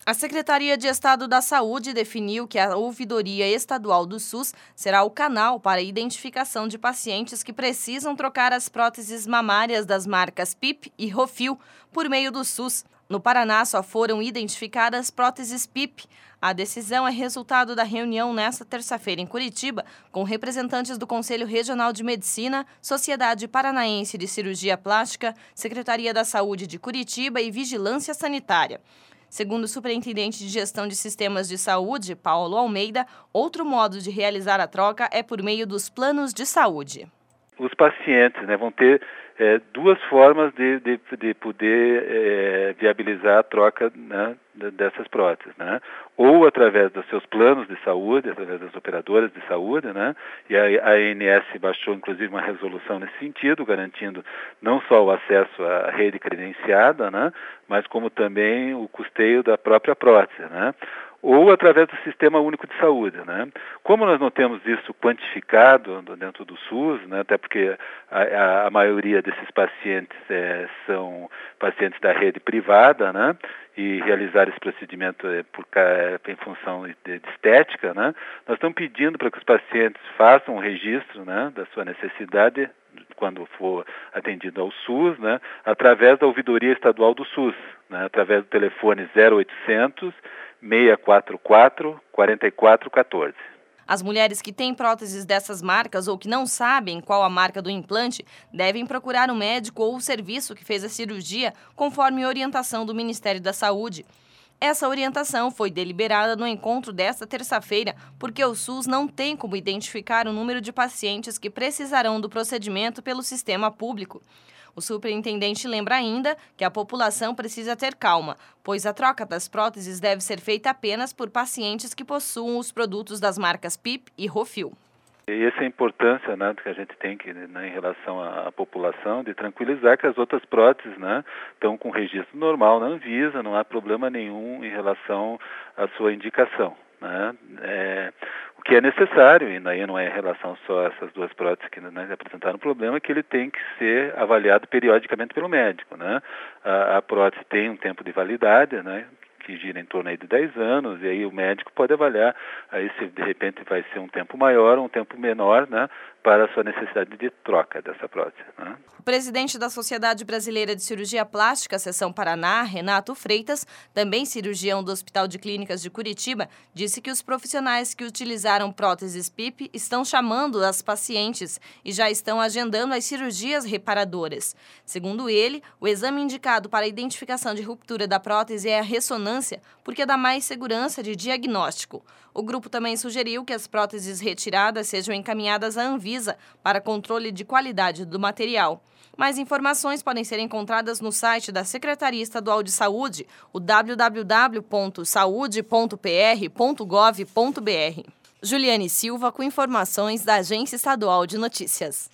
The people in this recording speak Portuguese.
A Secretaria de Estado da Saúde definiu que a Ouvidoria Estadual do SUS será o canal para a identificação de pacientes que precisam trocar as próteses mamárias das marcas PIP e Rofil por meio do SUS. No Paraná, só foram identificadas próteses PIP. A decisão é resultado da reunião nesta terça-feira em Curitiba com representantes do Conselho Regional de Medicina, Sociedade Paranaense de Cirurgia Plástica, Secretaria da Saúde de Curitiba e Vigilância Sanitária. Segundo o superintendente de Gestão de Sistemas de Saúde, Paulo Almeida, outro modo de realizar a troca é por meio dos planos de saúde. Os pacientes vão ter duas formas de poder viabilizar a troca dessas próteses, ou através dos seus planos de saúde, através das operadoras de saúde, e a ANS baixou inclusive uma resolução nesse sentido, garantindo não só o acesso à rede credenciada, mas como também o custeio da própria prótese, ou através do Sistema Único de Saúde. Como nós não temos isso quantificado dentro do SUS, até porque a maioria desses pacientes são pacientes da rede privada, e realizar esse procedimento em função de estética, nós estamos pedindo para que os pacientes façam um registro da sua necessidade quando for atendido ao SUS, através da Ouvidoria Estadual do SUS, através do telefone 0800 644 4414. As mulheres que têm próteses dessas marcas ou que não sabem qual a marca do implante devem procurar um médico ou o serviço que fez a cirurgia conforme orientação do Ministério da Saúde. Essa orientação foi deliberada no encontro desta terça-feira porque o SUS não tem como identificar o número de pacientes que precisarão do procedimento pelo sistema público. O superintendente lembra ainda que a população precisa ter calma, pois a troca das próteses deve ser feita apenas por pacientes que possuam os produtos das marcas PIP e Rofil. E essa é a importância que a gente tem em relação à população, de tranquilizar que as outras próteses estão com registro normal na Anvisa, não há problema nenhum em relação à sua indicação. O que é necessário, e daí não é em relação só a essas duas próteses que apresentaram problema, é que ele tem que ser avaliado periodicamente pelo médico. A prótese tem um tempo de validade, que gira em torno aí de 10 anos, e aí o médico pode avaliar aí se de repente vai ser um tempo maior ou um tempo menor, para a sua necessidade de troca dessa prótese. O presidente da Sociedade Brasileira de Cirurgia Plástica, Seção Paraná, Renato Freitas, também cirurgião do Hospital de Clínicas de Curitiba, disse que os profissionais que utilizaram próteses PIP estão chamando as pacientes e já estão agendando as cirurgias reparadoras. Segundo ele, o exame indicado para a identificação de ruptura da prótese é a ressonância, porque dá mais segurança de diagnóstico. O grupo também sugeriu que as próteses retiradas sejam encaminhadas à Anvisa para controle de qualidade do material. Mais informações podem ser encontradas no site da Secretaria Estadual de Saúde, o www.saude.pr.gov.br. Juliane Silva com informações da Agência Estadual de Notícias.